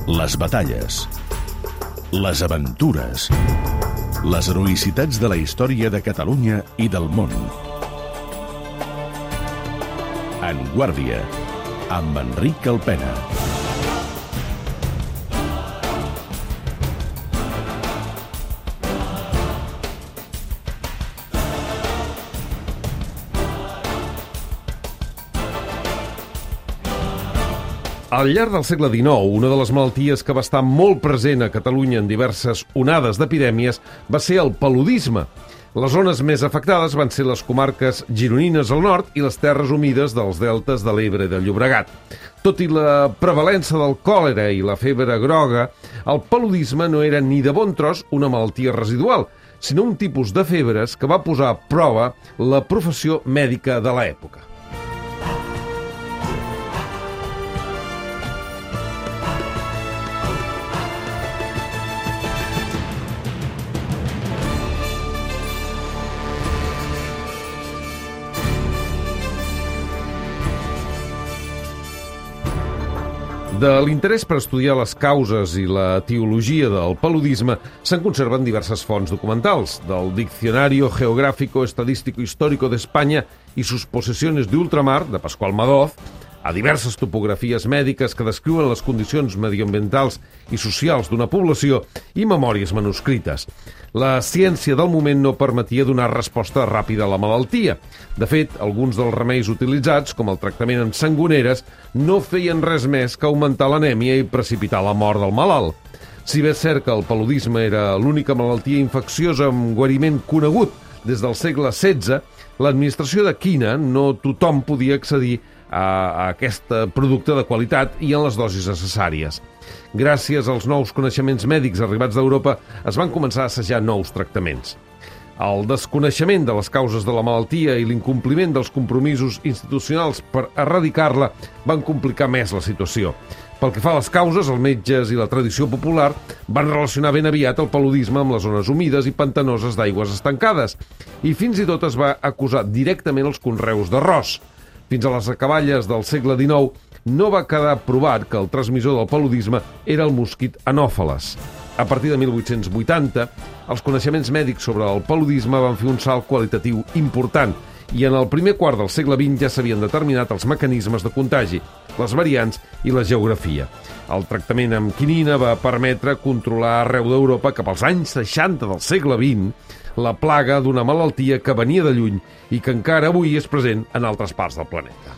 Les batalles, les aventures, les heroïcitats de la història de Catalunya i del món. En Guàrdia, amb Enric Alpena. Al llarg del segle XIX, una de les malalties que va estar molt present a Catalunya en diverses onades d'epidèmies va ser el paludisme. Les zones més afectades van ser les comarques gironines al nord i les terres humides dels deltes de l'Ebre i del Llobregat. Tot i la prevalença del còlera i la febre groga, el paludisme no era ni de bon tros una malaltia residual, sinó un tipus de febres que va posar a prova la professió mèdica de l'època. De l'interès per estudiar les causes i la etiologia del paludisme se'n conserven diverses fonts documentals, del Diccionario Geográfico Estadístico Histórico de España y sus posesiones de ultramar, de Pasqual Madoz, a diverses topografies mèdiques que descriuen les condicions mediambientals i socials d'una població i memòries manuscrites. La ciència del moment no permetia donar resposta ràpida a la malaltia. De fet, alguns dels remeis utilitzats, com el tractament amb sangoneres, no feien res més que augmentar l'anèmia i precipitar la mort del malalt. Si bé és cert que el paludisme era l'única malaltia infecciosa amb guariment conegut des del segle XVI, l'administració de quina no tothom podia accedir a aquest producte de qualitat i en les dosis necessàries. Gràcies als nous coneixements mèdics arribats d'Europa, es van començar a assajar nous tractaments. El desconeixement de les causes de la malaltia i l'incompliment dels compromisos institucionals per erradicar-la van complicar més la situació. Pel que fa a les causes, els metges i la tradició popular van relacionar ben aviat el paludisme amb les zones humides i pantanoses d'aigües estancades, i fins i tot es va acusar directament els conreus d'arròs. Fins a les acaballes del segle XIX no va quedar provat que el transmissor del paludisme era el mosquit anòfeles. A partir de 1880, els coneixements mèdics sobre el paludisme van fer un salt qualitatiu important i en el primer quart del segle XX ja s'havien determinat els mecanismes de contagi, les variants i la geografia. El tractament amb quinina va permetre controlar arreu d'Europa cap als anys 60 del segle XX la plaga d'una malaltia que venia de lluny i que encara avui és present en altres parts del planeta.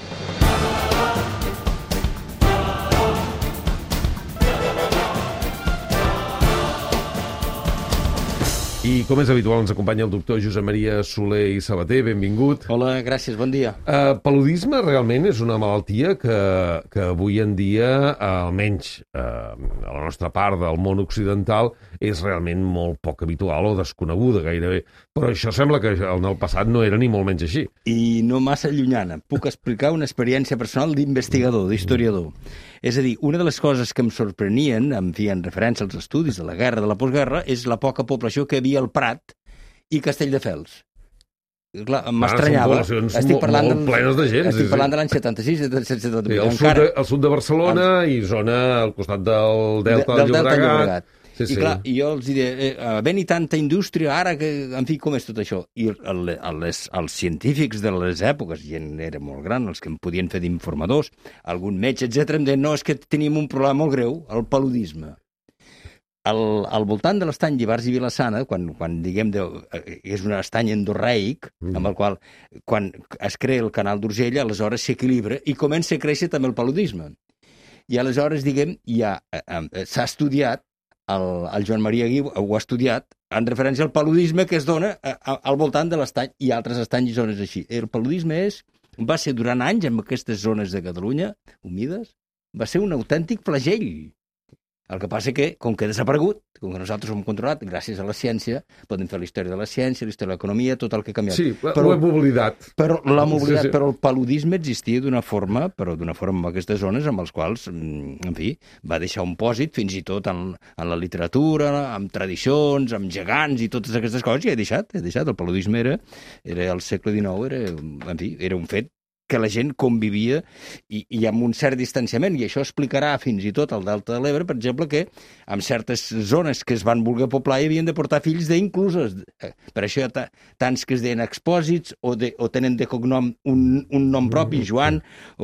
I, com és habitual, ens acompanya el doctor Josep Maria Soler i Sabater. Benvingut. Hola, gràcies, bon dia. Paludisme realment és una malaltia que avui en dia, almenys a la nostra part del món occidental, és realment molt poc habitual o desconeguda gairebé. Però això sembla que en el passat no era ni molt menys així. I no massa llunyana. Puc explicar una experiència personal d'investigador, d'historiador. És a dir, una de les coses que em sorprenien, en referència als estudis de la guerra, de la postguerra, és la poca població que hi havia al Prat i Castelldefels. Clar, m'estranyava. Són poblacions molt plenes de gent. Estic parlant de l'any 76, del 78. Al sud de Barcelona i zona al costat del Delta del Llobregat. I clar, jo els diré, havent-hi tanta indústria, ara, en fi, com és tot això? I els científics de les èpoques, gent era molt gran, els que em podien fer d'informadors, algun metge, etc., em deien, no, és que tenim un problema molt greu, el paludisme. Al voltant de l'estany Llibars i Vila-sana, quan diguem, és un estany endorreic, amb el qual, quan es crea el canal d'Urgell, aleshores s'equilibra i comença a créixer també el paludisme. I aleshores, diguem, s'ha estudiat, el Joan Maria Guiu ho ha estudiat, en referència al paludisme que es dona al voltant de l'estany i altres estanys i zones així. El paludisme va ser durant anys en aquestes zones de Catalunya, humides, va ser un autèntic flagell. El que passa que, com que ha desaparegut, com que nosaltres ho hem controlat, gràcies a la ciència, podem fer la història de la ciència, la història de l'economia, tot el que ha canviat. Sí, ho hem oblidat. Però el paludisme existia d'una forma en aquestes zones amb les quals, en fi, va deixar un pòsit fins i tot en la literatura, amb tradicions, amb gegants i totes aquestes coses, i he deixat. El paludisme era al segle XIX, era un fet que la gent convivia i amb un cert distanciament, i això explicarà fins i tot al Delta de l'Ebre, per exemple, que en certes zones que es van voler poblar hi havien de portar fills d'inclusos. Per això hi ha tants que es deien expòsits o tenen de cognom un nom propi, Joan,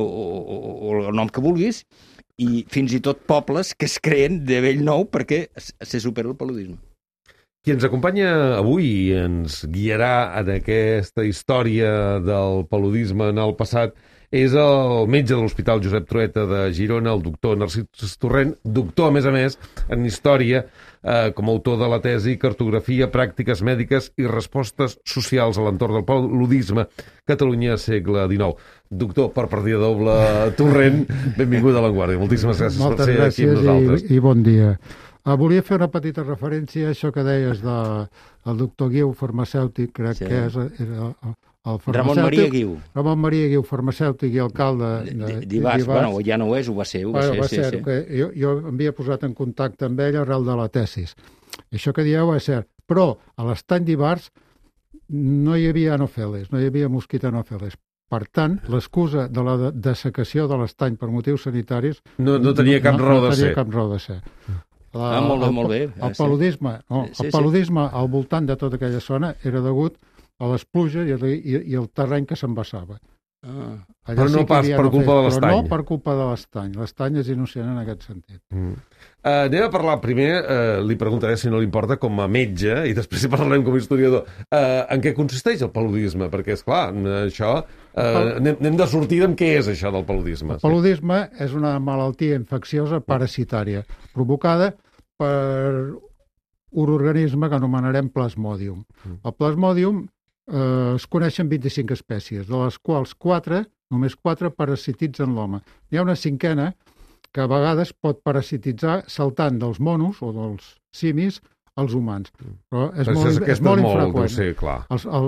o el nom que vulguis, i fins i tot pobles que es creen de vell nou perquè se supera el paludisme. Qui ens acompanya avui i ens guiarà en aquesta història del paludisme en el passat és el metge de l'Hospital Josep Trueta de Girona, el doctor Narcís Torrent, doctor, a més, en història, com a autor de la tesi Cartografia, pràctiques mèdiques i respostes socials a l'entorn del paludisme, Catalunya, segle XIX. Doctor, per partida doble, Torrent, benvingut a l'Avantguàrdia. Moltíssimes gràcies per ser aquí amb nosaltres. Moltes gràcies i bon dia. Volia fer una petita referència a això que deies del doctor Guiu, farmacèutic, crec que era el farmacèutic. Ramon Maria Guiu. Ramon Maria Guiu, farmacèutic i alcalde d'Ivars. Bueno, ja no ho és, ho va ser. Sí. Jo m'havia posat en contacte amb ell arrel de la tesis. Això que dieu és cert. Però a l'estany d'Ivars no hi havia anòfeles, no hi havia mosquit anòfeles. Per tant, l'excusa de la dessecació de l'estany per motius sanitaris no tenia cap raó de ser. No tenia cap raó de ser. Molt bé. El paludisme al voltant de tota aquella zona era degut a les pluges i el terreny que s'embassava. Però no pas per culpa de l'estany. Però no per culpa de l'estany. L'estany és innocent en aquest sentit. Anem a parlar primer, li preguntaré si no li importa, com a metge, i després parlarem com a historiador. En què consisteix el paludisme? Perquè, esclar, això... anem de sortida amb què és això del paludisme. El paludisme és una malaltia infecciosa parasitària provocada per un organisme que anomenarem plasmodium. El plasmodium es coneixen 25 espècies, de les quals només 4 parasititzen l'home. Hi ha una cinquena que a vegades pot parasititzar saltant dels monos o dels simis als humans. Però és molt infreqüent. Sí, clar.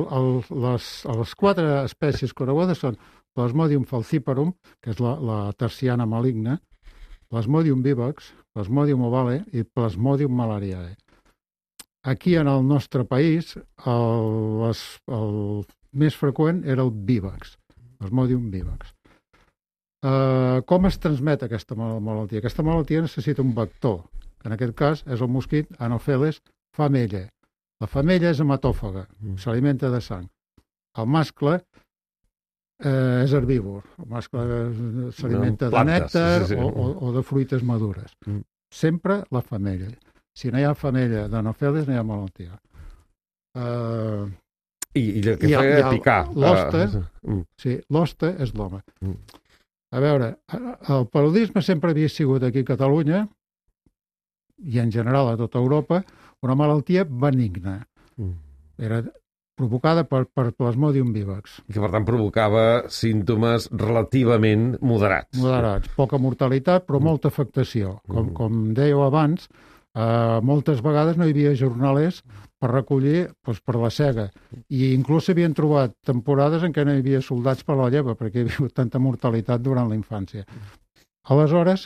Les 4 espècies conegudes són Plasmodium falciparum, que és la terciana maligna, Plasmodium vivax, Plasmodium ovale i Plasmodium malariae. Aquí, en el nostre país, el més freqüent era el vivax, Plasmodium vivax. Com es transmet aquesta malaltia? Aquesta malaltia necessita un vector, que en aquest cas és el mosquit Anopheles femella. La femella és hematòfaga, s'alimenta de sang. El mascle és herbívor. El mascle s'alimenta de nèctar o de fruites madures. Sempre la femella. Si no hi ha femella d'Anopheles, no hi ha malaltia. I el que fa picar. L'hoste és l'home. A veure, el paludisme sempre havia sigut aquí a Catalunya i en general a tota Europa una malaltia benigna. Era provocada per Plasmodium vivax. I que per tant provocava símptomes relativament moderats. Moderats, poca mortalitat però molta afectació. Com dèieu abans, moltes vegades no hi havia jornalers per recollir per la sega. I inclús s'havien trobat temporades en què no hi havia soldats per la lleva, perquè hi havia hagut tanta mortalitat durant la infància. Aleshores,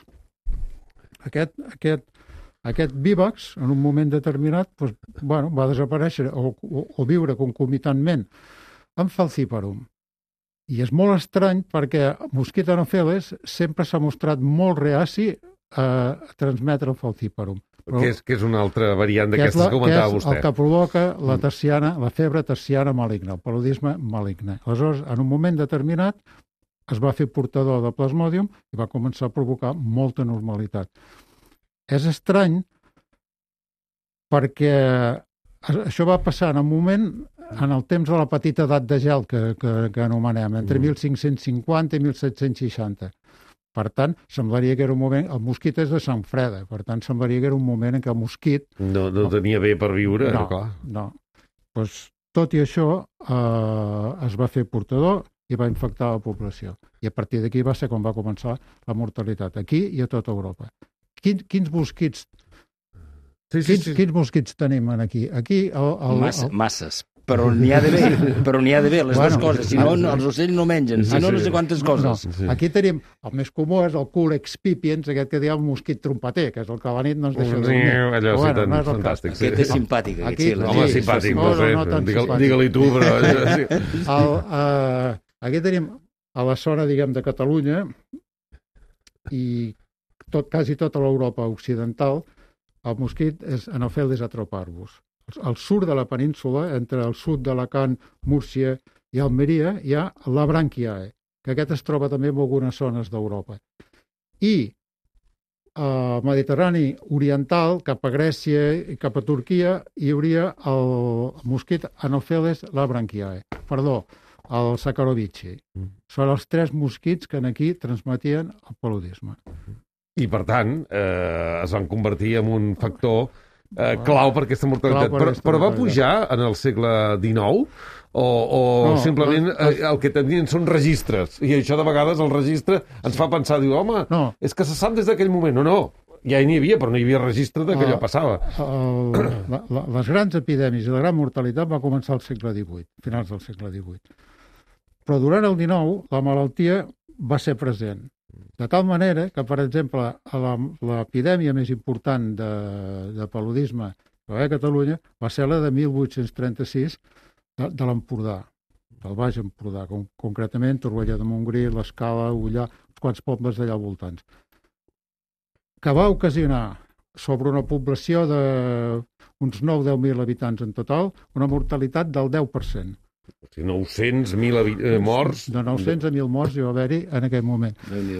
aquest vivax, en un moment determinat, va desaparèixer o viure concomitantment amb falciparum. I és molt estrany perquè el mosquit Anopheles sempre s'ha mostrat molt reaci a transmetre el falciparum. Que és una altra variant d'aquestes que comentava vostè. Que és el que provoca la febre terciana maligna, el paludisme maligne. Aleshores, en un moment determinat, es va fer portador de Plasmodium i va començar a provocar molta normalitat. És estrany perquè això va passar en un moment, en el temps de la petita edat de gel que anomenem, entre 1550 i 1760. Per tant, semblaria que era un moment... El mosquit és de sang freda, per tant, semblaria que era un moment en què el mosquit... No tenia bé per viure, clar. No. Tot i això, es va fer portador i va infectar la població. I a partir d'aquí va ser quan va començar la mortalitat, aquí i a tota Europa. Quins mosquits... Quins mosquits tenim aquí? Aquí... Masses. Però n'hi ha d'haver, les dues coses. Si no, els ocells no mengen. Si no sé quantes coses. Aquí tenim, el més comú és el Culex pipiens, aquest que diu el mosquit trompater, que és el que a la nit no es deixa dormir. Allò sí, tan fantàstic. Aquest és simpàtic. Home, simpàtic, no sé. Digue-li tu, però... Aquí tenim a la zona, diguem, de Catalunya i quasi tota l'Europa occidental, el mosquit és Anopheles atroparvus. Al sud de la península, entre el sud d'Alacant, Múrcia i Almeria, hi ha la Branchiae, que aquest es troba també en algunes zones d'Europa. I al Mediterrani oriental, cap a Grècia i cap a Turquia, hi hauria el mosquit Anopheles labranchiae. Perdó, el Saccharomyces. Són els 3 mosquits que aquí transmetien el paludisme. I, per tant, es van convertir en un factor clau per aquesta mortalitat. Però va pujar en el segle XIX? O simplement el que tenien són registres? I això, de vegades, el registre ens fa pensar, diu, home, és que se sap des d'aquell moment. No, ja n'hi havia, però no hi havia registre de que allò passava. Les grans epidèmies i la gran mortalitat va començar al segle XVIII, finals del segle XVIII. Però durant el XIX la malaltia va ser present. De tal manera que, per exemple, l'epidèmia més important de paludisme que va haver a Catalunya va ser la de 1836 de l'Empordà, del Baix Empordà, concretament Torroella de Montgrí, l'Escala, Ullà, uns quants pobles d'allà al voltant, que va ocasionar sobre una població d'uns 9-10.000 habitants en total una mortalitat del 10%. 900.000 morts. De 900 a 1.000 morts hi va haver-hi en aquell moment.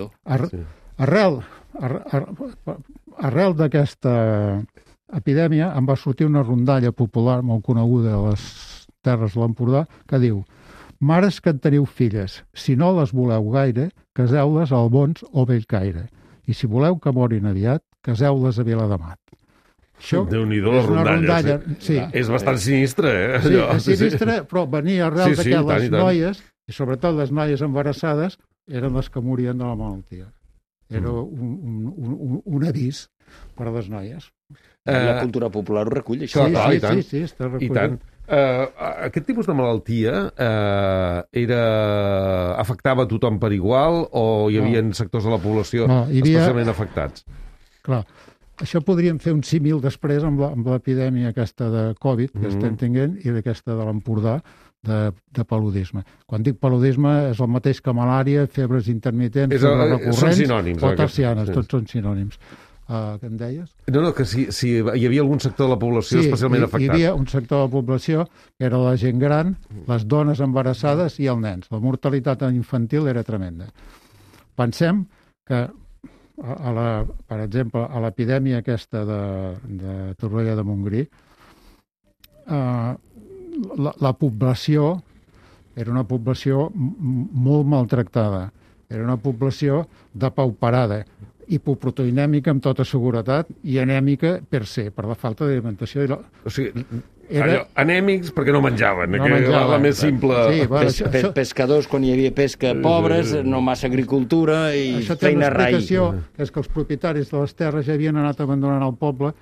Arrel d'aquesta epidèmia em va sortir una rondalla popular molt coneguda a les terres de l'Empordà que diu: mares que en teniu filles, si no les voleu gaire, caseu-les al Bons o Bellcaire. I si voleu que morin aviat, caseu-les a Viladamat. Déu-n'hi-do la rondalla. Sí. És bastant sinistre, Sí, és sinistre, però venia arrel que les noies, i sobretot les noies embarassades, eren les que morien de la malaltia. Era un avís per a les noies. La cultura popular ho recull, això. Sí, està recollit. I tant. Aquest tipus de malaltia afectava a tothom per igual o hi havia sectors de la població especialment afectats? Clar, això podríem fer un símil després amb l'epidèmia aquesta de Covid que estem tenint i d'aquesta de l'Empordà de paludisme. Quan dic paludisme és el mateix que malària, febres intermitents, febres recurrents o tercianes, tots són sinònims. Què em deies? No, que si hi havia algun sector de la població especialment afectat. Sí, hi havia un sector de la població que era la gent gran, les dones embarassades i els nens. La mortalitat infantil era tremenda. Pensem que, per exemple, a l'epidèmia aquesta de Torroella de Montgrí, la població era una població molt maltractada. Era una població depauperada, hipoproteinèmica amb tota seguretat i anèmica per se, per la falta d'alimentació. O sigui, anèmics perquè no menjaven, la més simple. Pescadors, quan hi havia pesca, pobres, no massa agricultura i feina rai. Això té una explicació, és que els propietaris de les terres ja havien anat abandonant el poble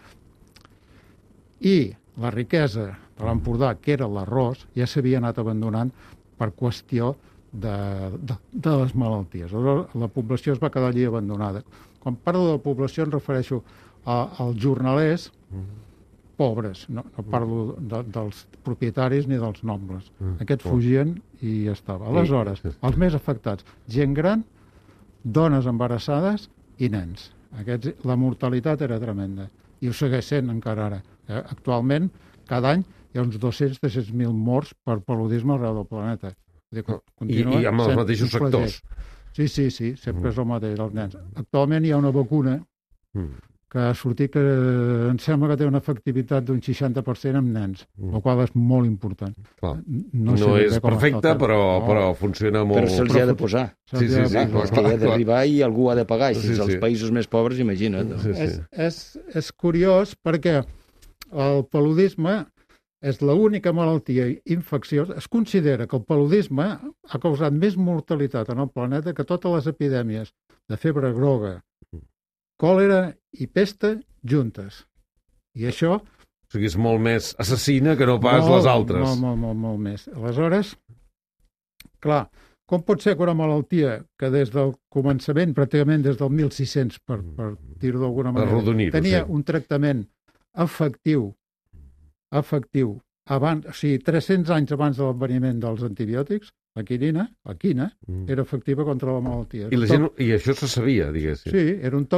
i la riquesa de l'Empordà, que era l'arròs, ja s'havia anat abandonant per qüestió de les malalties. La població es va quedar allí abandonada. Quan parlo de la població em refereixo als jornalers pobres, no parlo dels propietaris ni dels nobles. Aquests fugien i ja estava. Aleshores, els més afectats, gent gran, dones embarassades i nens. La mortalitat era tremenda i ho segueix sent encara ara. Actualment, cada any hi ha uns 200-300.000 morts per paludisme arreu del planeta. I amb els mateixos sectors. Sí, sempre és el mateix, els nens. Actualment hi ha una vacuna que ha sortit que em sembla que té una efectivitat d'un 60% amb nens, el qual és molt important. No és perfecte, però funciona molt. Però se'ls ha de posar. Sí. És que hi ha d'arribar i algú ha de pagar. I si els països més pobres, imagina't. És curiós perquè el paludisme és l'única malaltia infecciosa. Es considera que el paludisme ha causat més mortalitat en el planeta que totes les epidèmies de febre groga, còlera i pesta juntes. I això... O sigui, és molt més assassina que no pas les altres. Molt més. Aleshores, clar, com pot ser que una malaltia que des del començament, pràcticament des del 1600, per dir-ho d'alguna manera, tenia un tractament efectiu abans, o sigui, 300 anys abans de l'adveniment dels antibiòtics, la quinina, era efectiva contra la malaltia. I això se sabia, diguéssim. Sí, era un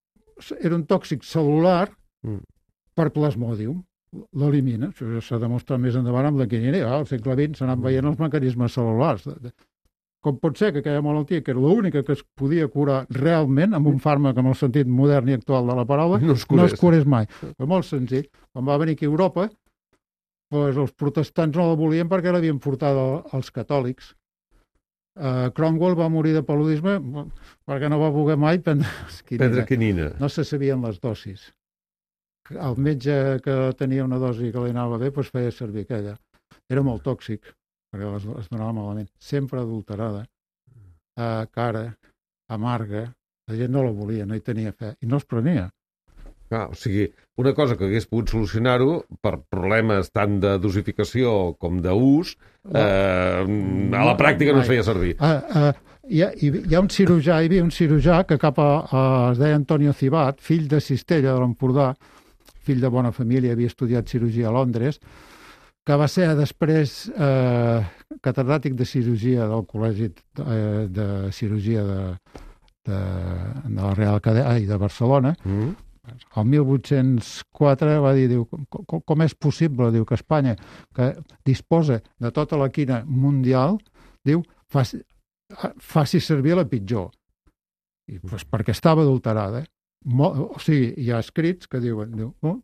tòxic cel·lular per plasmòdium. L'elimina. Això s'ha demostrat més endavant amb la quinina. Al segle XX s'han anat veient els mecanismes cel·lulars. Com pot ser que aquella malaltia, que era l'única que es podia curar realment amb un fàrmac amb el sentit modern i actual de la paraula, no es curés mai. Però molt senzill. Quan va venir aquí a Europa, els protestants no la volien perquè l'havien portat als catòlics. Cromwell va morir de paludisme perquè no va voler mai prendre quinina. No se sabien les dosis. El metge que tenia una dosi que li anava bé feia servir aquella. Era molt tòxic, perquè es donava malament. Sempre adulterada, cara, amarga. La gent no la volia, no hi tenia fe. I no es prenia. O sigui, una cosa que hagués pogut solucionar-ho per problemes tant de dosificació com d'ús, a la pràctica no es feia servir. Hi ha un cirurgià, hi havia un cirurgià que es deia Antonio Cibat, fill de Cistella de l'Empordà, fill de bona família, havia estudiat cirurgia a Londres, que va ser després catedràtic de cirurgia del Col·legi de Cirurgia de la Real Acadèmia de Barcelona. El 1804 va dir, com és possible, diu, que Espanya, que disposa de tota la quina mundial, diu, faci servir la pitjor. I perquè estava adulterada. O sigui, hi ha escrits que diuen,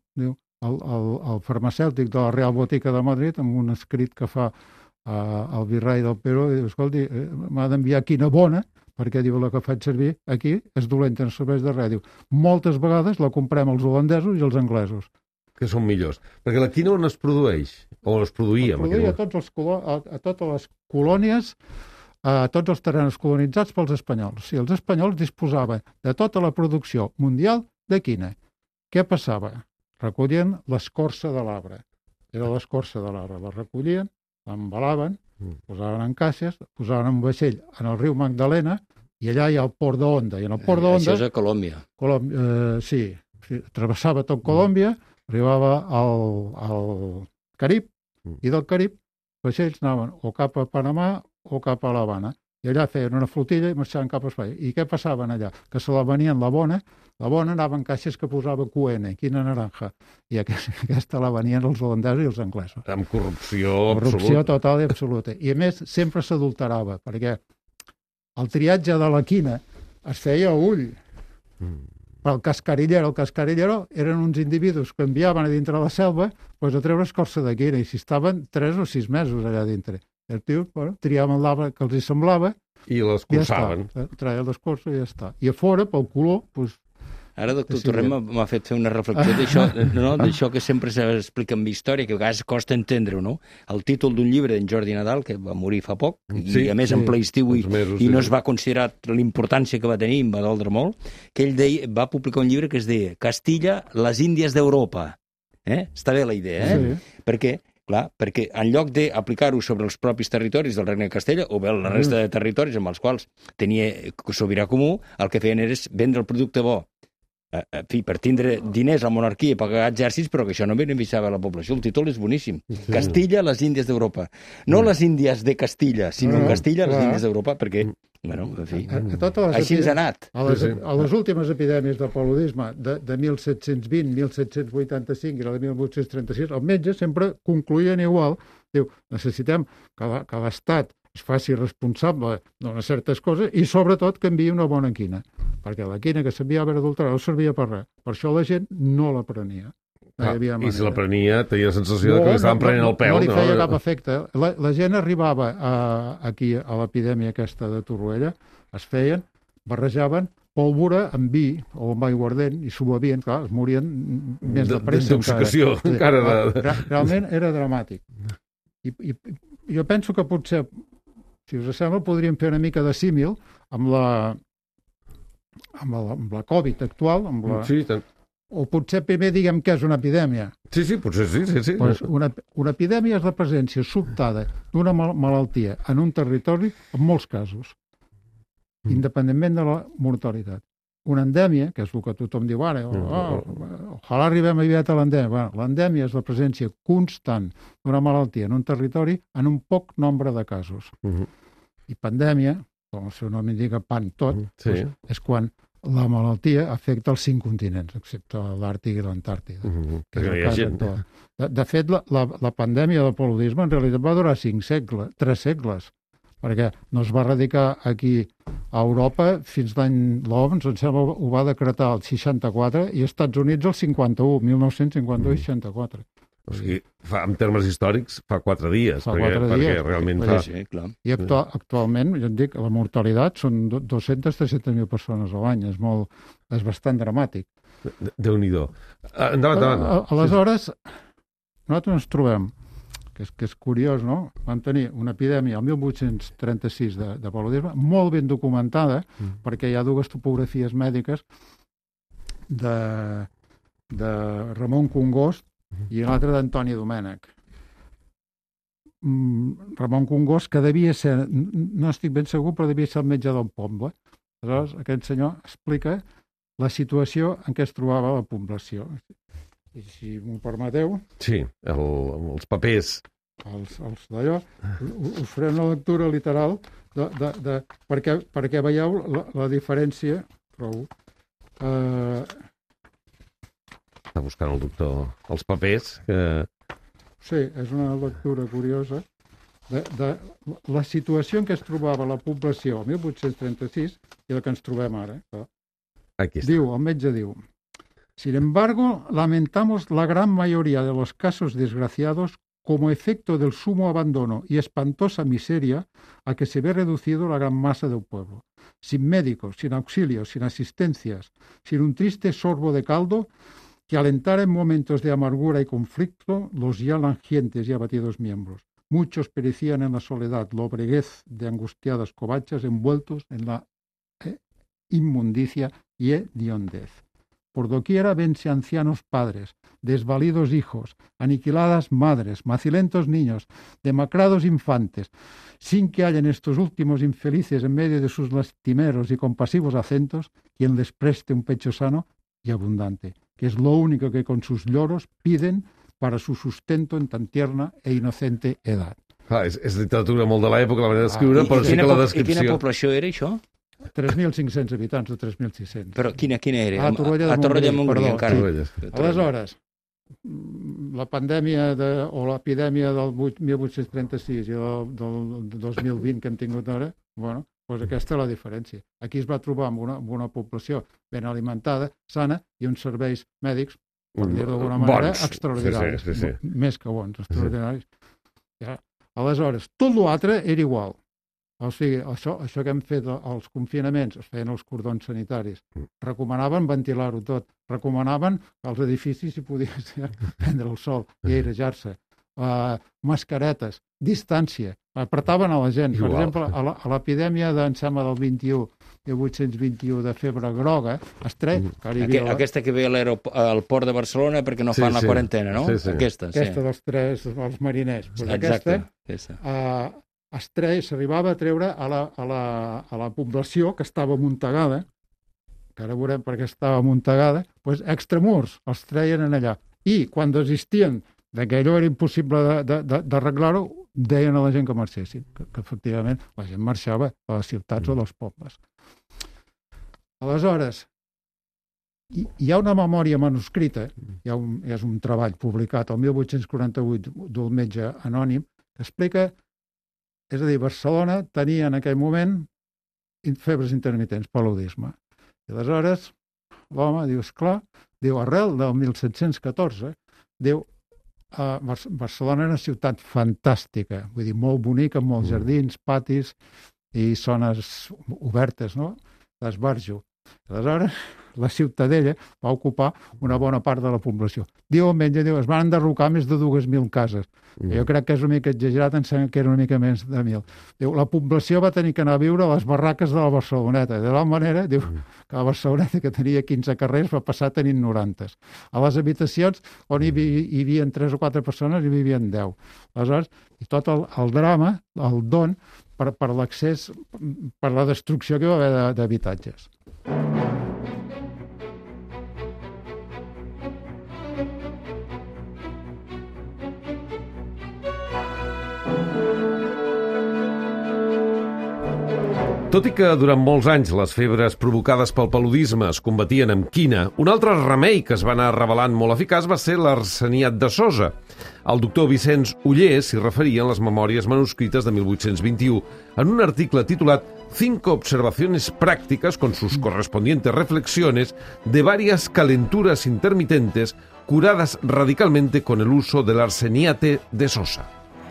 el farmacèutic de la Real Botica de Madrid, amb un escrit que fa el virrei del Perú, diu, escolti, m'ha d'enviar quina bona, perquè diu, la que faig servir aquí és dolenta, no serveix de res. Diu, moltes vegades la comprem els holandesos i els anglesos. Que són millors. Perquè la quina on es produeix? O es produïa? Es produïa a totes les colònies, a tots els terrenys colonitzats pels espanyols. Si els espanyols disposaven de tota la producció mundial de quina. Què passava? Recollien l'escorça de l'arbre. Era l'escorça de l'arbre. La recollien, l'embalaven, posaven en caixes, posaven en un vaixell en el riu Magdalena, i allà hi ha el port d'Onda. I en el port d'Onda... Això és a Colòmbia. Sí. Travessava tot Colòmbia, arribava al Carib, i del Carib vaixells anaven o cap a Panamà o cap a l'Havana. I allà feien una flotilla i marxaven cap a Espanya. I què passaven allà? Que se la venien la bona anava en caixes que posava QN, quina naranja. I aquesta la venien els holandesos i els anglesos. Amb corrupció absoluta. Corrupció total i absoluta. I a més, sempre s'adulterava, perquè el triatge de la quina es feia a ull. El cascarillero eren uns individus que enviaven a dintre la selva a treure escorça de quina, i si estaven 3 o 6 mesos allà dintre. El tio, triaven l'arbre que els hi semblava i l'escorçaven. Traia l'escorça i ja està. I a fora, pel color, Ara, doctor Torrent m'ha fet fer una reflexió d'això que sempre s'explica en història, que a vegades costa entendre-ho, no? El títol d'un llibre d'en Jordi Nadal, que va morir fa poc, i a més en ple estiu, i no es va considerar l'importància que va tenir, em va doldre molt, que ell va publicar un llibre que es deia Castilla, les Índies d'Europa. Està bé la idea, Perquè en lloc d'aplicar-ho sobre els propis territoris del Regne de Castella, o bé la resta de territoris amb els quals tenia sobirà comú, el que feien era vendre el producte bo. Per tindre diners a la monarquia i pagar exèrcits, però que això no beneficiava la població. El títol és boníssim. Castilla, les Índies d'Europa. No les Índies de Castilla, sinó Castilla, les Índies d'Europa, perquè, en fi, així ens ha anat. A les últimes epidèmies de paludisme de 1720, 1785 i la de 1836, els metges sempre concluïen igual. Diu, necessitem que l'Estat es faci responsable d'unes certes coses i, sobretot, que enviï una bona quina. Perquè la quina que s'enviava adulterada no servia per res. Per això la gent no la prenia. I si la prenia, tenia la sensació que li estaven prenent el peu. No li feia cap efecte. La gent arribava aquí a l'epidèmia aquesta de Torroella, es feien, barrejaven pólvora amb vi o amb aiguardent i s'ho bevien, clar, es morien més de pressa. D'intoxicació, encara. Realment era dramàtic. I jo penso que potser, si us sembla, podríem fer una mica de símil amb la Covid actual, Sí, tant. O potser primer diguem què és una epidèmia. Sí, potser sí. Pues una epidèmia és la presència sobtada d'una malaltia en un territori en molts casos, independentment de la mortalitat. Una endèmia, que és el que tothom diu ara, ojalà arribem aviat a l'endèmia. Bueno, l'endèmia és la presència constant d'una malaltia en un territori en un poc nombre de casos. I pandèmia, com el seu nom indica, pan tot, doncs és quan la malaltia afecta els 5 continents, excepte l'Àrtic i l'Antàrtida, que és el cas actual. De fet, la pandèmia del paludisme en realitat va durar 3 segles, perquè no es va erradicar aquí a Europa fins l'any l'OMS, em sembla, ho va decretar el 64 i als Estats Units el 51, 1951 i 64. O sigui, en termes històrics, fa 4 dies. Fa 4 dies. Perquè realment fa... Sí, clar. I actualment, jo et dic, la mortalitat són 200-300.000 persones a l'any. És bastant dramàtic. Déu-n'hi-do. Endavant. Aleshores, nosaltres ens trobem, que és curiós, no? Vam tenir una epidèmia el 1836 de paludisme, molt ben documentada, perquè hi ha 2 topografies mèdiques de Ramon Congost i l'altre d'Antoni Domènech. Ramon Congost, que devia ser, no estic ben segur, però devia ser el metge del poble. Aleshores, aquest senyor explica la situació en què es trobava la població. I si m'ho permeteu... Sí, els papers. Els d'allò, us faré una lectura literal perquè veieu la diferència. Trobo. Està buscant el doctor els papers. Sí, és una lectura curiosa de la situació en què es trobava la població el 1836 i la que ens trobem ara. Aquí està. Diu, el metge diu: sin embargo, lamentamos la gran mayoría de los casos desgraciados como efecto del sumo abandono y espantosa miseria a que se ve reducido la gran masa del pueblo. Sin médicos, sin auxilios, sin asistencias, sin un triste sorbo de caldo que alentara en momentos de amargura y conflicto los ya languientes y abatidos miembros. Muchos perecían en la soledad, lobreguez de angustiadas covachas envueltos en la inmundicia y hediondez. Por doquiera vense ancianos padres, desvalidos hijos, aniquiladas madres, macilentos niños, demacrados infantes, sin que hallen estos últimos infelices en medio de sus lastimeros y compasivos acentos quien les preste un pecho sano y abundante, que es lo único que con sus lloros piden para su sustento en tan tierna e inocente edad. És literatura molt de l'època, la manera d'escriure, però sí que la descripció... I quina població era, això? 3.500 habitants o 3.600. Però quina era? A Torroella de Montgrí, encara. Sí. Aleshores, la pandèmia o l'epidèmia del 1836 i del 2020 que hem tingut ara, bueno, doncs aquesta és la diferència. Aquí es va trobar amb una població ben alimentada, sana, i uns serveis mèdics, per dir d'alguna manera, extraordinaris. Sí. Més que bons, extraordinaris. Ja. Aleshores, tot l'altre era igual. O sigui, això que hem fet els confinaments, es feien els cordons sanitaris, recomanaven ventilar-ho tot, recomanaven que als edificis s'hi podia prendre el sol i airejar-se, mascaretes, distància, apretaven a la gent. Per exemple, a l'epidèmia del 1821 de febre groga, aquesta que ve al port de Barcelona perquè no fan la quarantena, no? Aquesta dels 3, els mariners. Exacte. S'arribava a treure a la població que estava amuntegada, que ara veurem per què estava amuntegada, doncs extramurs els treien allà. I quan desistien que allò era impossible d'arreglar-ho, deien a la gent que marxessin, que efectivament la gent marxava a les ciutats o dels pobles. Aleshores, hi ha una memòria manuscrita, és un treball publicat el 1848 d'un metge anònim, que explica. És a dir, Barcelona tenia en aquell moment febres intermitents, paludisme. I aleshores l'home diu, esclar, diu, arrel del 1714, diu, Barcelona era una ciutat fantàstica, vull dir, molt bonica, amb molts jardins, patis i zones obertes, no?, d'esbarjo. Aleshores, la Ciutadella va ocupar una bona part de la població. Diu el metge, es van enderrocar més de 2.000 cases. Jo crec que és una mica exagerat, em sembla que era una mica més de 1.000. Diu, la població va tenir que anar a viure a les barraques de la Barceloneta. De tal manera, diu, que la Barceloneta, que tenia 15 carrers, va passar tenint 90. A les habitacions, on hi vivien 3 o 4 persones, hi vivien 10. Aleshores, i tot el drama, el don, per l'accés, per la destrucció que va haver d'habitatges. Tot i que durant molts anys les febres provocades pel paludisme es combatien amb quina, un altre remei que es va anar revelant molt eficaç va ser l'arseniat de sosa. El doctor Vicenç Oller s'hi referia en les memòries manuscrites de 1821 en un article titulat «Cinco observaciones prácticas con sus correspondientes reflexiones de varias calenturas intermitentes curadas radicalmente con el uso del arseniate de sosa».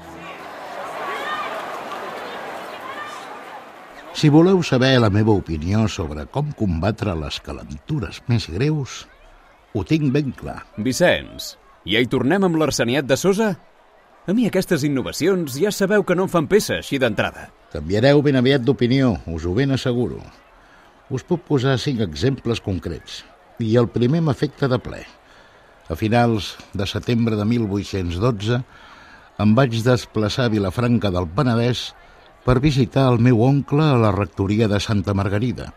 Si voleu saber la meva opinió sobre com combatre les calentures més greus, ho tinc ben clar. Vicenç, ja hi tornem amb l'arseniat de sosa? A mi aquestes innovacions ja sabeu que no em fan peça així d'entrada. Canviareu ben aviat d'opinió, us ho ben asseguro. Us puc posar 5 exemples concrets, i el primer m'afecta de ple. A finals de setembre de 1812 em vaig desplaçar a Vilafranca del Penedès per visitar el meu oncle a la rectoria de Santa Margarida.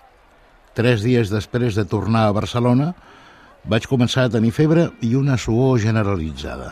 3 dies després de tornar a Barcelona, vaig començar a tenir febre i una suor generalitzada.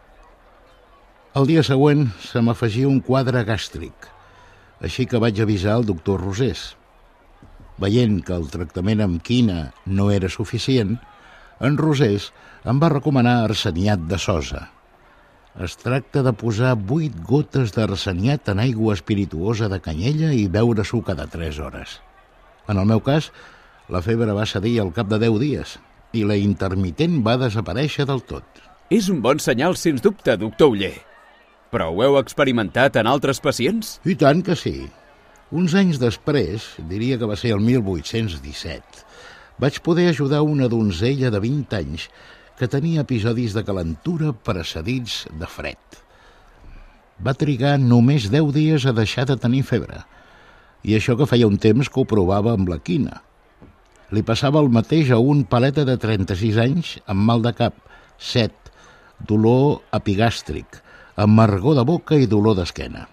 El dia següent se m'afegia un quadre gàstric, així que vaig avisar el doctor Rosés. Veient que el tractament amb quina no era suficient, en Rosés em va recomanar arseniat de sosa. Es tracta de posar 8 gotes d'arseniat en aigua espirituosa de canyella i beure-s'ho cada 3 hores. En el meu cas, la febre va cedir al cap de 10 dies i la intermitent va desaparèixer del tot. És un bon senyal, sens dubte, doctor Oller. Però ho heu experimentat en altres pacients? I tant que sí. Uns anys després, diria que va ser el 1817, vaig poder ajudar una donzella de 20 anys que tenia episodis de calentura precedits de fred. Va trigar només 10 dies a deixar de tenir febre, i això que feia un temps que ho provava amb la quina. Li passava el mateix a un paleta de 36 anys amb mal de cap, set, dolor epigàstric, amargor de boca i dolor d'esquena.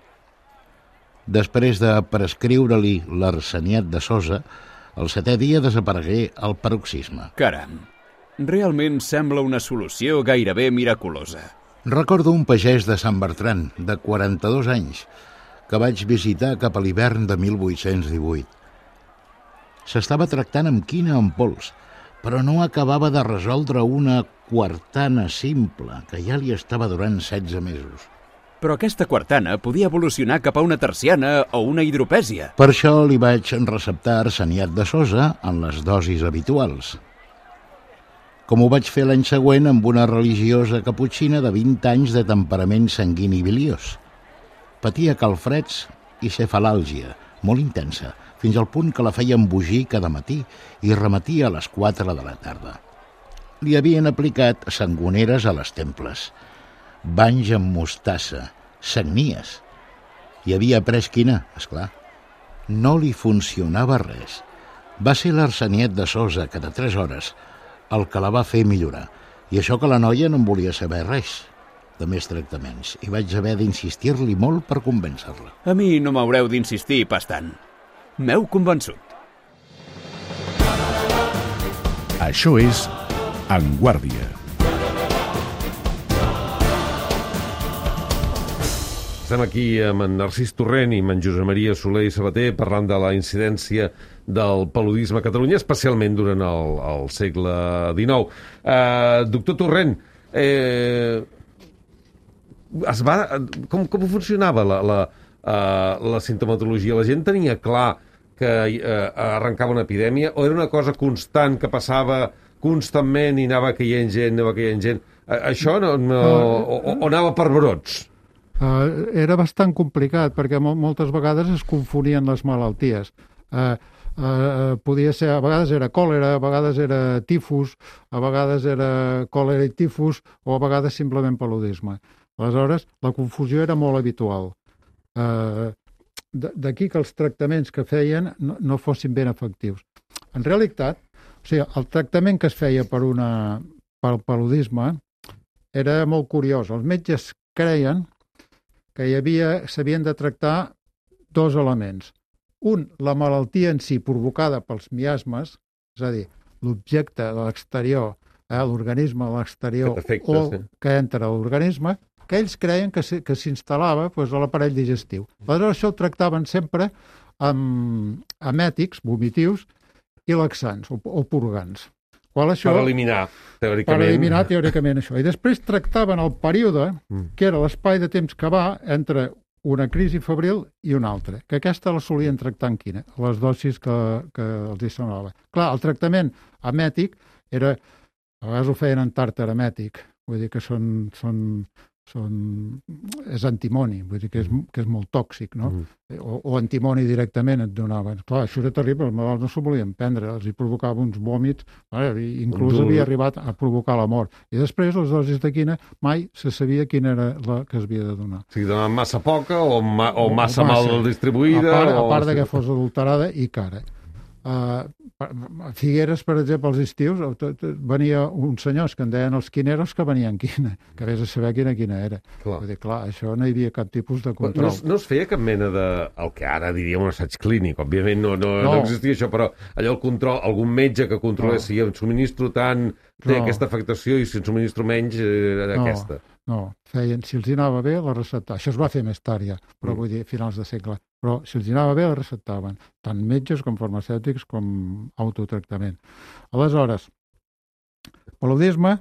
Després de prescriure-li l'arseniat de sosa, el 7è dia desaparegué el paroxisme. Caram, realment sembla una solució gairebé miraculosa. Recordo un pagès de Sant Bertran, de 42 anys, que vaig visitar cap a l'hivern de 1818. S'estava tractant amb quina en pols, però no acabava de resoldre una quartana simple, que ja li estava durant 16 mesos. Però aquesta quartana podia evolucionar cap a una terciana o una hidropèsia. Per això li vaig receptar arseniat de sosa en les dosis habituals. Com ho vaig fer l'any següent amb una religiosa caputxina de 20 anys de temperament sanguini biliós. Patia calfreds i cefalàlgia, molt intensa, fins al punt que la feia embogir cada matí i remetia a les 4 de la tarda. Li havien aplicat sangoneres a les temples, banys amb mostassa, sagnies. I havia pres quina, esclar. No li funcionava res. Va ser l'arseniat de sosa cada 3 hores el que la va fer millorar. I això que la noia no en volia saber res de més tractaments, i vaig haver d'insistir-li molt per convèncer-la. A mi no m'haureu d'insistir pas tant. M'heu convençut. Això és En Guàrdia. Estem aquí amb en Narcís Torrent i amb en Josep Maria Soler i Sabater parlant de la incidència del paludisme a Catalunya, especialment durant el segle XIX. Doctor Torrent, com funcionava la simptomatologia? La gent tenia clar que arrencava una epidèmia o era una cosa constant que passava constantment i anava caient gent? Això o anava per brots? Era bastant complicat perquè moltes vegades es confonien les malalties. Podia ser, a vegades era còlera, a vegades era tifus, a vegades era còlera i tifus o a vegades simplement paludisme. Aleshores, la confusió era molt habitual. D'aquí que els tractaments que feien no fossin ben efectius. En realitat, o sigui, el tractament que es feia pel paludisme era molt curiós. Els metges creien que s'havien de tractar 2 elements. Un, la malaltia en si provocada pels miasmes, és a dir, l'objecte de l'exterior, l'organisme de l'exterior que entra a l'organisme, que ells creien que s'instal·lava a l'aparell digestiu. Aleshores, això ho tractaven sempre amb emètics, vomitius, i laxants, o purgants. Qual això, Per eliminar, teòricament. Per eliminar teòricament això. I després tractaven el període, que era l'espai de temps que va entre una crisi febril i una altra, que aquesta la solien tractar en quina? Les dosis que els hi sonava. Clar, el tractament emètic era, a vegades ho feien en tàrtar emètic, vull dir que és antimoni, vull dir que és molt tòxic, no? O antimoni directament et donaven. Clar, això era terrible, els malalts no s'ho volien prendre, els hi provocava uns vòmits, inclús havia arribat a provocar la mort. I després, les dosis de quina, mai se sabia quina era la que es havia de donar. O sigui, donaven massa poca o massa mal distribuïda. A part que fos adulterada i cara. A Figueres, per exemple, als estius venia uns senyors que en deien els quineros que venien quina, que vés a saber quina era. Vull dir, clar, això no hi havia cap tipus de control. No es feia cap mena de... el que ara diríem un assaig clínic, òbviament no existia això, però allò el control, algun metge que controlés si em subministro tant té aquesta afectació i si en subministro menys aquesta. No, feien, si els hi anava bé, la receptaven. Això es va fer més tard ja, però vull dir, a finals de segle. Però si els hi anava bé, la receptaven. Tant metges com farmacèutics com autotractament. Aleshores, paludisme,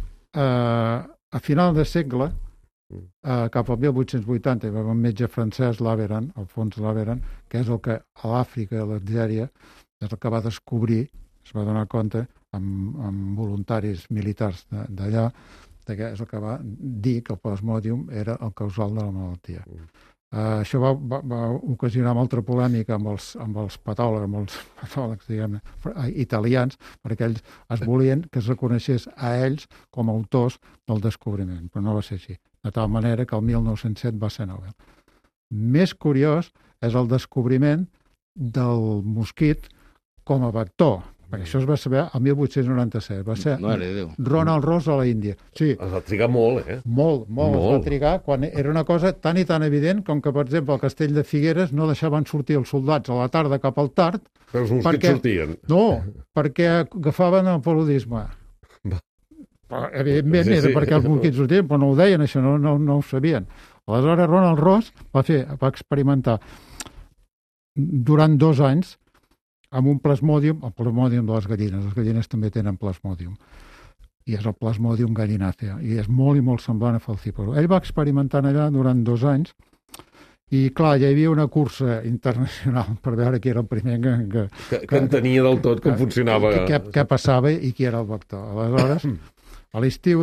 a final de segle, cap al 1880, hi va haver un metge francès, Laveran, Alphonse Laveran, que és el que a l'Àfrica, a l'Algèria, és el que va descobrir, es va donar compte, amb voluntaris militars d'allà, que és el que va dir que el plasmodium era el causal de la malaltia. Això va ocasionar molta polèmica amb els patòlegs, diguem-ne, italians, perquè ells es volien que es reconeixés a ells com a autors del descobriment, però no va ser així. De tal manera que el 1907 va ser Nobel. Més curiós és el descobriment del mosquit com a vector, perquè això es va saber el 1897. Va ser Ronald Ross a la Índia. Sí. Es va trigar molt, Molt. Es va trigar quan era una cosa tan i tan evident com que, per exemple, al castell de Figueres no deixaven sortir els soldats a la tarda cap al tard. Però els mosquits sortien. No, perquè agafaven el paludisme. Evidentment era perquè els mosquits sortien, però no ho deien, això no ho sabien. Aleshores, Ronald Ross va experimentar durant 2 anys amb un plasmodium, el plasmodium de les gallines també tenen plasmodium, i és el plasmodium gallinacea, i és molt i molt semblant a falciparum. Ell va experimentar allà durant 2 anys, i clar, ja hi havia una cursa internacional per veure qui era el primer que entenia del tot com funcionava. Què passava i qui era el vector. Aleshores, a l'estiu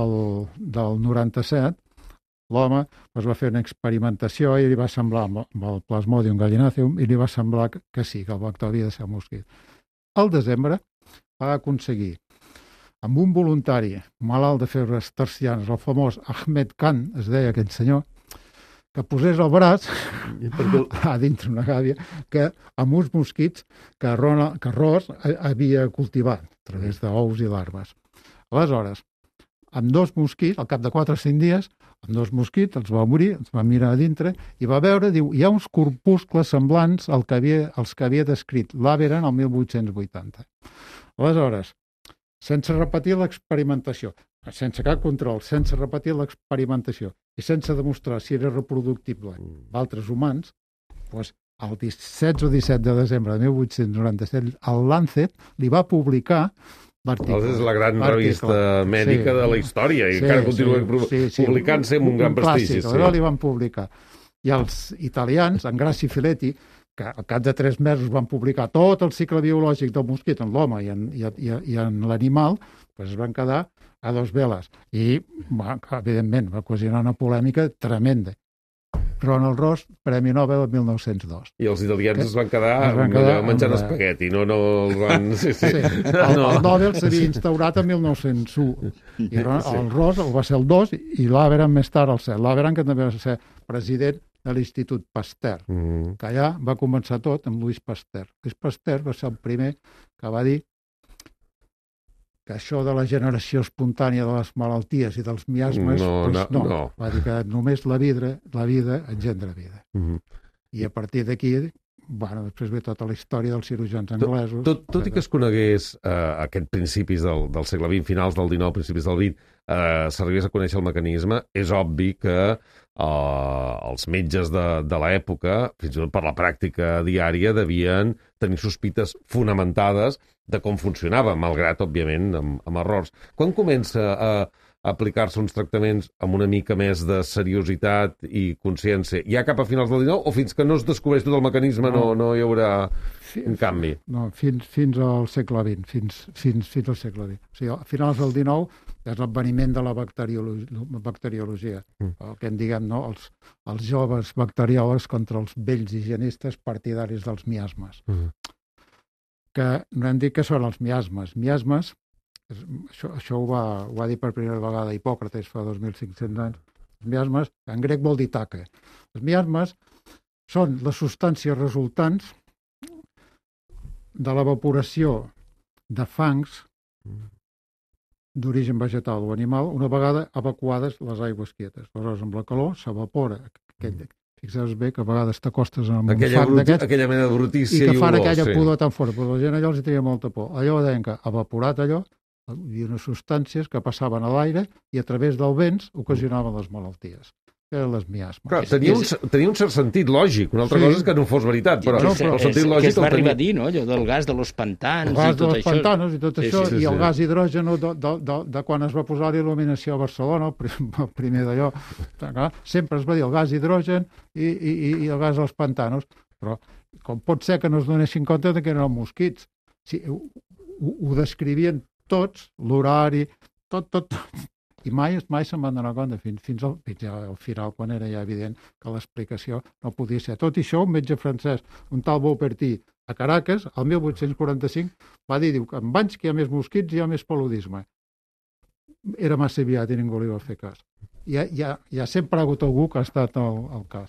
del 97, l'home va fer una experimentació i li va semblar, amb el plasmodium gallinaceum, i li va semblar que sí, que el vector havia de ser el mosquit. Al desembre va aconseguir, amb un voluntari malalt de febres tercianes, el famós Ahmed Khan, es deia aquell senyor, que posés el braç a dintre una gàbia amb uns mosquits que Ross havia cultivat a través d'ous i larves. Aleshores, amb 2 mosquits, al cap de 4 o 5 dies, amb 2 mosquits, els va morir, els va mirar a dintre i va veure, diu, hi ha uns corpuscles semblants als que havia descrit Laveran el 1880. Aleshores, sense repetir l'experimentació, sense cap control, sense repetir l'experimentació i sense demostrar si era reproductible d'altres humans, doncs el 16 o 17 de desembre de 1897, el Lancet li va publicar l'article. És la gran revista mèdica de la història i encara continua publicant-se amb un gran prestigi. Clàssic, li van publicar. I els italians, en Grassi Filetti, que al cap de 3 mesos van publicar tot el cicle biològic del mosquit en l'home i en l'animal, doncs es van quedar a 2 veles. I, evidentment, va ocasionar una polèmica tremenda. Ronald Ross, Premi Nobel el 1902. I els italians es van quedar menjant espagueti, no els van... El Nobel s'havia instaurat en 1901. I el Ross va ser el 2 i l'Averan més tard el 7. L'Averan, que també va ser president de l'Institut Pasteur, que allà va començar tot amb Louis Pasteur. Louis Pasteur va ser el primer que va dir que això de la generació espontània de les malalties i dels miasmes, no. Va dir que només la vida engendra vida. I a partir d'aquí, després ve tota la història dels cirurgians anglesos. Tot i que es conegués aquests principis del segle XX, finals del XIX, principis del XX, s'arribés a conèixer el mecanisme, és obvi que els metges de l'època, fins i tot per la pràctica diària, devien tenir sospites fonamentades de com funcionava, malgrat, òbviament, amb errors. Quan comença a aplicar-se uns tractaments amb una mica més de seriositat i consciència? Ja cap a finals del 19 o fins que no es descobreix tot el mecanisme no hi haurà un canvi? No, fins al segle XX, fins al segle XX. O sigui, a finals del 19 és l'adveniment de la bacteriologia. El que en diguem, no? Els joves bacteriòlegs contra els vells higienistes partidaris dels miasmes. Que no hem dit que són els miasmes. Miasmes, això ho va dir per primera vegada Hipòcrates fa 2.500 anys. Els miasmes, en grec vol dir taca. Els miasmes són les substàncies resultants de l'evaporació de fangs d'origen vegetal o animal una vegada evacuades les aigües quietes. Aleshores, amb la calor s'evapora fixeu-vos bé que a vegades t'acostes amb un fang d'aquest aquella mena de brutícia i que fan olor, aquella pudor tan fort, però la gent allò els tenia molta por. Allò deien que evaporat allò hi havia unes substàncies que passaven a l'aire i a través del vents ocasionaven les malalties. Eren les miasmes. Clar, tenia un cert sentit lògic. Una altra cosa és que no fos veritat, però el sentit lògic... Que es va arribar a dir, no?, allò del gas de los pantanos i tot això. El gas de los pantanos i tot això, i el gas hidrògeno de quan es va posar l'il·luminació a Barcelona, el primer d'allò. Sempre es va dir el gas hidrogen i el gas dels pantanos, però com pot ser que no es donessin compte que eren els mosquits? Ho descrivien tots, l'horari, tot. I mai se'n van donar compte, fins al final, quan era ja evident que l'explicació no podia ser. Tot i això, un metge francès, un tal Beaupertí, a Caracas, el 1845, va dir, diu, que en anys que hi ha més mosquits hi ha més paludisme. Era massa aviat i ningú li va fer cas. Hi ha sempre ha hagut algú que ha estat el cas.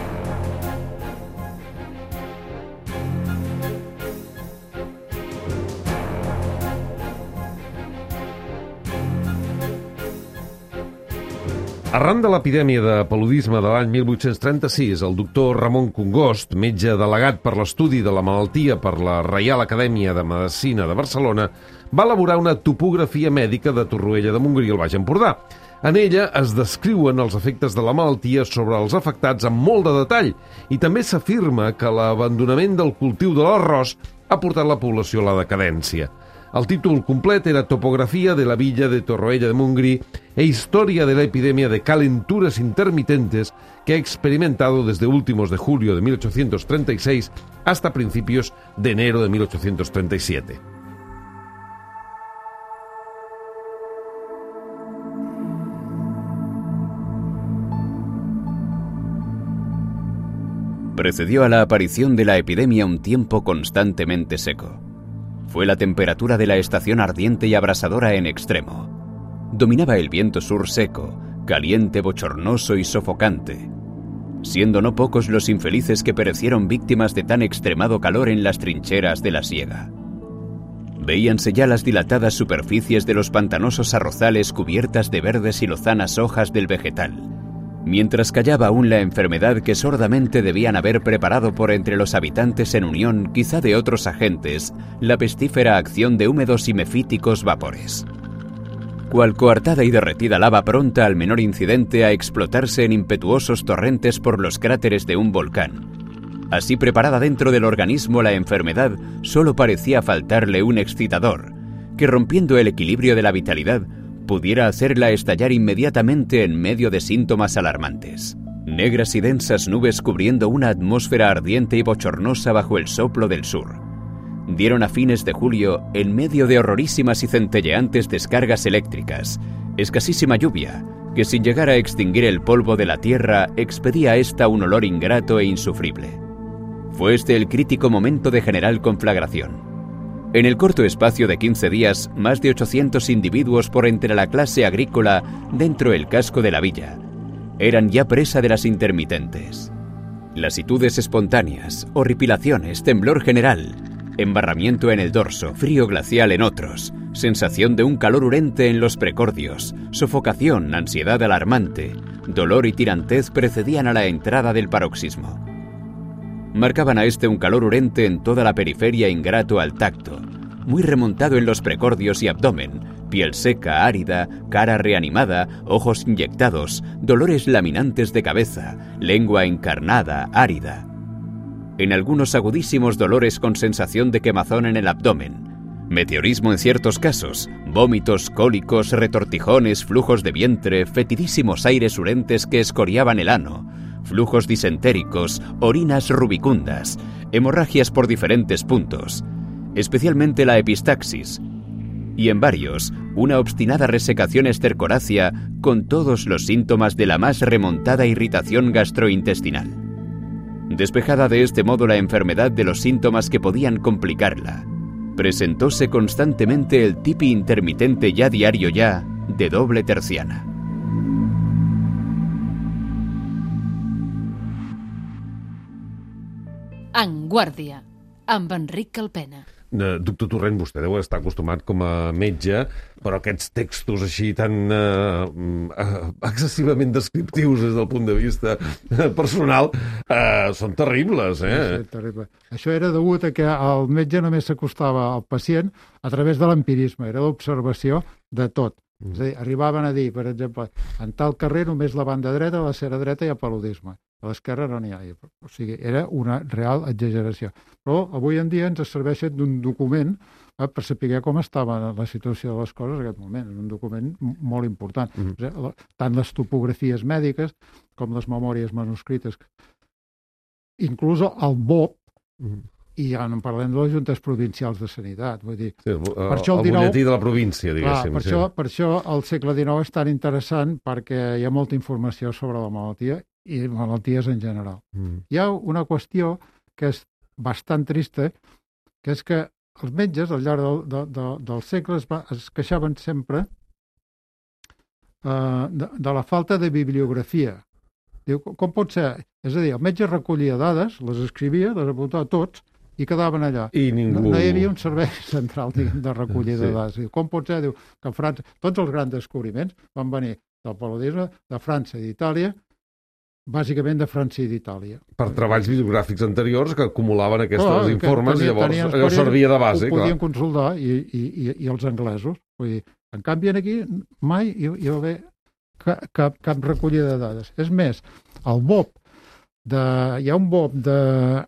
Arran de l'epidèmia de paludisme de l'any 1836, el doctor Ramon Congost, metge delegat per l'estudi de la malaltia per la Reial Acadèmia de Medicina de Barcelona, va elaborar una topografia mèdica de Torroella de Montgrí al Baix Empordà. En ella es descriuen els efectes de la malaltia sobre els afectats amb molt de detall i també s'afirma que l'abandonament del cultiu de l'arròs ha portat la població a la decadència. El títol complet era Topografía de la Villa de Torroella de Montgrí e Historia de la epidemia de calenturas intermitentes que ha experimentado desde últimos de julio de 1836 hasta principios de enero de 1837. Precedió a la aparición de la epidemia un tiempo constantemente seco. Fue la temperatura de la estación ardiente y abrasadora en extremo. Dominaba el viento sur seco, caliente, bochornoso y sofocante, siendo no pocos los infelices que perecieron víctimas de tan extremado calor en las trincheras de la siega. Veíanse ya las dilatadas superficies de los pantanosos arrozales cubiertas de verdes y lozanas hojas del vegetal, mientras callaba aún la enfermedad que sordamente debían haber preparado por entre los habitantes en unión, quizá de otros agentes, la pestífera acción de húmedos y mefíticos vapores. Cual coartada y derretida lava pronta al menor incidente a explotarse en impetuosos torrentes por los cráteres de un volcán. Así preparada dentro del organismo la enfermedad, solo parecía faltarle un excitador, que rompiendo el equilibrio de la vitalidad, pudiera hacerla estallar inmediatamente en medio de síntomas alarmantes. Negras y densas nubes cubriendo una atmósfera ardiente y bochornosa bajo el soplo del sur. Dieron a fines de julio, en medio de horrorísimas y centelleantes descargas eléctricas, escasísima lluvia, que sin llegar a extinguir el polvo de la tierra, expedía a esta un olor ingrato e insufrible. Fue este el crítico momento de general conflagración. En el corto espacio de 15 días, más de 800 individuos por entre la clase agrícola dentro el casco de la villa eran ya presa de las intermitentes. Lasitudes espontáneas, horripilaciones, temblor general, embarramiento en el dorso, frío glacial en otros, sensación de un calor urente en los precordios, sofocación, ansiedad alarmante, dolor y tirantez precedían a la entrada del paroxismo. Marcaban a este un calor urente en toda la periferia ingrato al tacto, muy remontado en los precordios y abdomen, piel seca, árida, cara reanimada, ojos inyectados, dolores laminantes de cabeza, lengua encarnada, árida. En algunos agudísimos dolores con sensación de quemazón en el abdomen, meteorismo en ciertos casos, vómitos, cólicos, retortijones, flujos de vientre, fetidísimos aires urentes que escoriaban el ano, flujos disentéricos, orinas rubicundas, hemorragias por diferentes puntos, especialmente la epistaxis, y en varios, una obstinada resecación estercorácea con todos los síntomas de la más remontada irritación gastrointestinal. Despejada de este modo la enfermedad de los síntomas que podían complicarla, presentóse constantemente el tipi intermitente ya diario ya de doble terciana. En Guàrdia, amb Enric Calpena. Doctor Torrent, vostè deu estar acostumat com a metge, però aquests textos així tan excessivament descriptius des del punt de vista personal són terribles, eh? Sí, terrible. Això era degut a que el metge només s'acostava al pacient a través de l'empirisme, era l'observació de tot. És a dir, arribaven a dir, per exemple, en tal carrer només la banda dreta, a l'acera dreta hi ha paludisme, a l'esquerra no n'hi ha. O sigui, era una real exageració. Però avui en dia ens serveixen d'un document per saber com estava la situació de les coses en aquest moment. És un document molt important. Tant les topografies mèdiques com les memòries manuscrites. Inclús el BOP, i ja no parlem de les juntes provincials de sanitat. Vull dir, sí, per això el butlletí de la província, diguéssim. Clar, per això el segle XIX és tan interessant, perquè hi ha molta informació sobre la malaltia i malalties en general. Hi ha una qüestió que és bastant trista, que és que els metges al llarg del segle es queixaven sempre de la falta de bibliografia. Diu, com pot ser? És a dir, el metge recollia dades, les escrivia, les apuntava tots, i quedaven allà. I ningú... No hi havia un servei central de recollida de dades. Com pot ser? Diu, que a França, tots els grans descobriments van venir del paludisme, de França i d'Itàlia, bàsicament de França i d'Itàlia. Per treballs bibliogràfics anteriors que acumulaven aquests informes i llavors allò servia de base. Ho podien consultar i els anglesos. Vull dir, en canvi, aquí mai hi va haver cap recollida de dades. És més, el BOP, hi ha un BOP de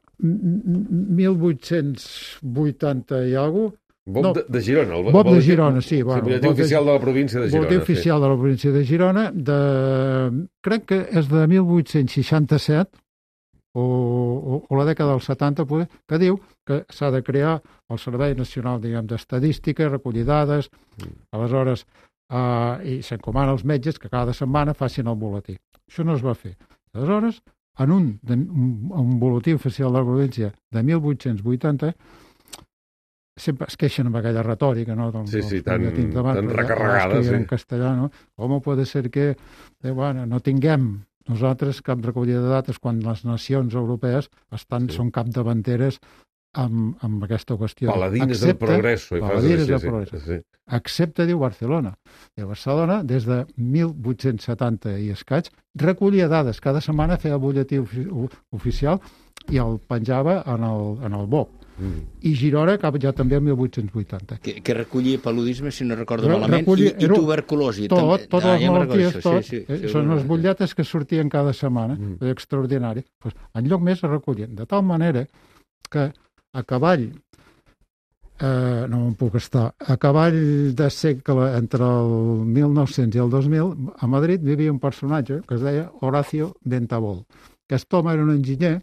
1880 i alguna cosa. BOP de Girona. BOP de Girona, sí. El butlletí oficial de la província de Girona. Butlletí oficial de la província de Girona, crec que és de 1867, o la dècada dels 70, que diu que s'ha de crear el Servei Nacional, d'Estadística, recollir dades, aleshores, i s'encomana als metges que cada setmana facin el butlletí. Això no es va fer. Aleshores, en un butlletí oficial de la província de 1880, sempre es queixen amb aquella retòrica, no? Sí, tan recarregada. En castellà, no? Com pot ser que no tinguem nosaltres cap recollida de dades quan les nacions europees són capdavanteres amb aquesta qüestió. Paladines del progresso. Paladines del progresso. Excepte, diu, Barcelona. I a Barcelona, des de 1870 i escaig, recollia dades. Cada setmana feia butlletí oficial i el penjava en el BOP. I Girona cap ja també el 1880. Que recollia paludisme, si no recordo malament, i tuberculosi. Totes les malalties, són les butlletes que sortien cada setmana, extraordinari. Enlloc més es recollien, de tal manera que a cavall, no me'n puc estar, a cavall de segle entre el 1900 i el 2000, a Madrid vivia un personatge que es deia Horacio Ventabol. Aquest home era un enginyer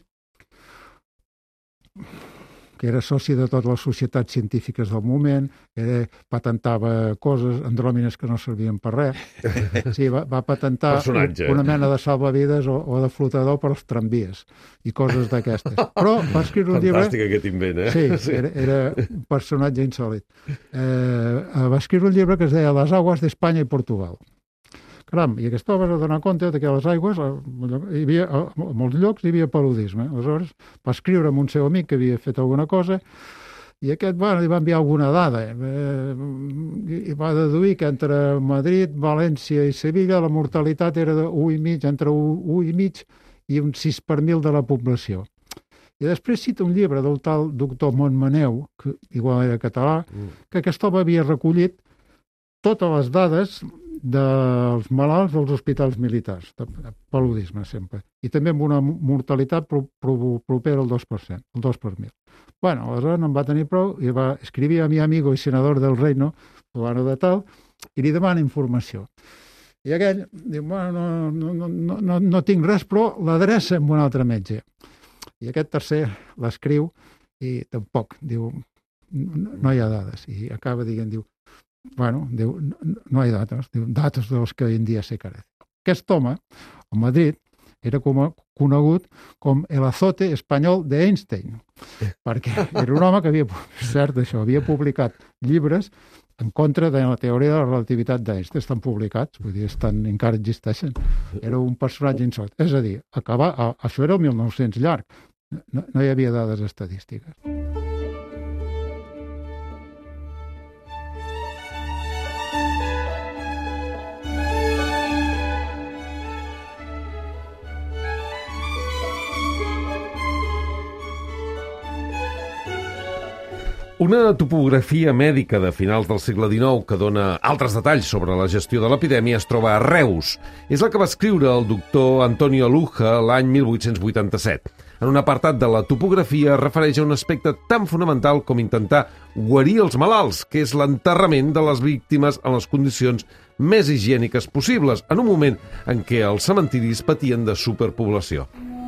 que era soci de totes les societats científiques del moment, patentava coses, andròmines que no servien per res. Sí, va patentar una mena de salvavides o de flotador per als tramvies i coses d'aquestes. Però va escriure un llibre... Fantàstic aquest invent, eh? Sí, era un personatge insòlit. Va escriure un llibre que es deia Les aguas d'Espanya i Portugal. Caram, i aquest home va donar compte que a les aigües, a molts llocs hi havia paludisme. Aleshores, va escriure amb un seu amic que havia fet alguna cosa i aquest li va enviar alguna dada. I va deduir que entre Madrid, València i Sevilla la mortalitat era entre 1,5 i un 6 per 1.000 de la població. I després cita un llibre del tal doctor Montmaneu, que igual era català, que aquest home havia recollit totes les dades dels malalts dels hospitals militars, de paludisme sempre, i també amb una mortalitat propera al 2%, el 2 per 1.000. Bueno, aleshores no en va tenir prou i va escriure a mi amigo i senador del reino, fulano de tal, i li demana informació. I aquell diu, bueno, no tinc res, però l'adreça amb un altre metge. I aquest tercer l'escriu i tampoc, diu, no hi ha dades. I acaba dient, diu, bueno, diu, no hi ha datos, diu, datos de los que hoy en dia se carecen. Aquest home, a Madrid, era conegut com el azote espanyol d'Einstein, perquè era un home que havia, cert això, havia publicat llibres en contra de la teoria de la relativitat d'Einstein. Estan publicats, vull dir, encara existeixen. Era un personatge insòlit. És a dir, això era el 1900 llarg. No hi havia dades estadístiques. Una topografia mèdica de finals del segle XIX que dona altres detalls sobre la gestió de l'epidèmia es troba a Reus. És la que va escriure el doctor Antonio Luja l'any 1887. En un apartat de la topografia refereix a un aspecte tan fonamental com intentar guarir els malalts, que és l'enterrament de les víctimes en les condicions més higièniques possibles, en un moment en què els cementiris patien de superpoblació.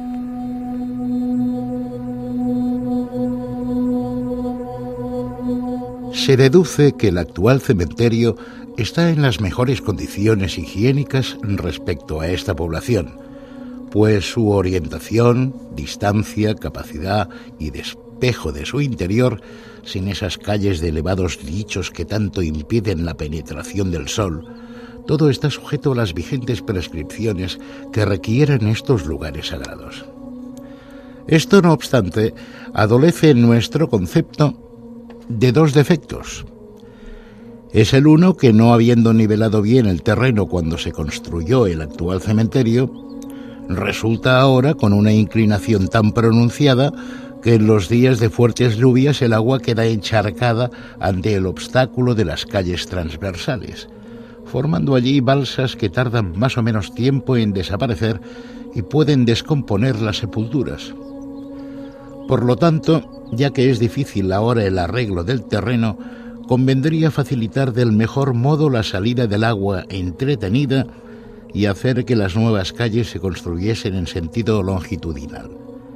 Se deduce que el actual cementerio está en las mejores condiciones higiénicas respecto a esta población, pues su orientación, distancia, capacidad y despejo de su interior, sin esas calles de elevados nichos que tanto impiden la penetración del sol, todo está sujeto a las vigentes prescripciones que requieren estos lugares sagrados. Esto, no obstante, adolece en nuestro concepto de dos defectos. Es el uno que, no habiendo nivelado bien el terreno cuando se construyó el actual cementerio, resulta ahora con una inclinación tan pronunciada que en los días de fuertes lluvias el agua queda encharcada ante el obstáculo de las calles transversales, formando allí balsas que tardan más o menos tiempo en desaparecer y pueden descomponer las sepulturas. Por lo tanto, ya que es difícil ahora el arreglo del terreno, convendría facilitar del mejor modo la salida del agua entretenida y hacer que las nuevas calles se construyesen en sentido longitudinal.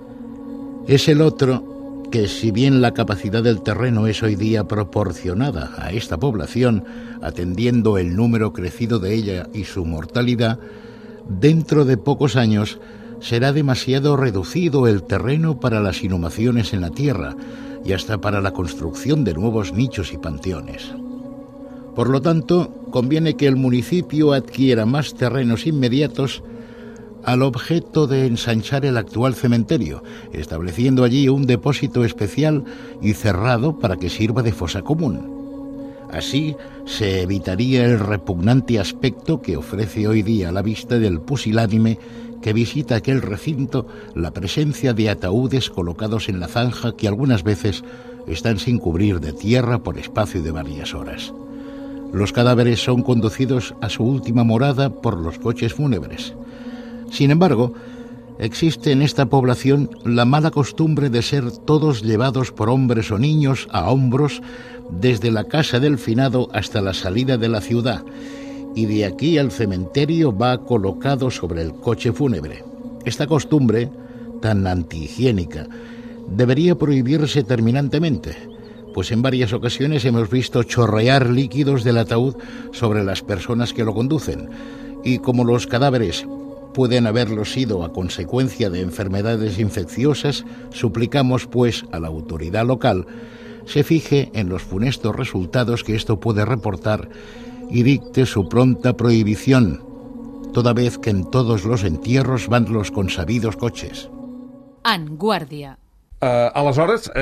Es el otro que, si bien la capacidad del terreno es hoy día proporcionada a esta población, atendiendo el número crecido de ella y su mortalidad, dentro de pocos años será demasiado reducido el terreno para las inhumaciones en la tierra y hasta para la construcción de nuevos nichos y panteones. Por lo tanto, conviene que el municipio adquiera más terrenos inmediatos al objeto de ensanchar el actual cementerio, estableciendo allí un depósito especial y cerrado para que sirva de fosa común. Así se evitaría el repugnante aspecto que ofrece hoy día a la vista del pusilánime que visita aquel recinto la presencia de ataúdes colocados en la zanja que algunas veces están sin cubrir de tierra por espacio de varias horas. Los cadáveres son conducidos a su última morada por los coches fúnebres. Sin embargo, existe en esta población la mala costumbre de ser todos llevados por hombres o niños a hombros desde la casa del finado hasta la salida de la ciudad, y de aquí al cementerio va colocado sobre el coche fúnebre. Esta costumbre, tan antihigiénica, debería prohibirse terminantemente, pues en varias ocasiones hemos visto chorrear líquidos del ataúd sobre las personas que lo conducen, y como los cadáveres pueden haberlo sido a consecuencia de enfermedades infecciosas, suplicamos pues a la autoridad local se fije en los funestos resultados que esto puede reportar y dicte su pronta prohibición, toda vez que en todos los entierros van los consabidos coches. En Guàrdia. Aleshores,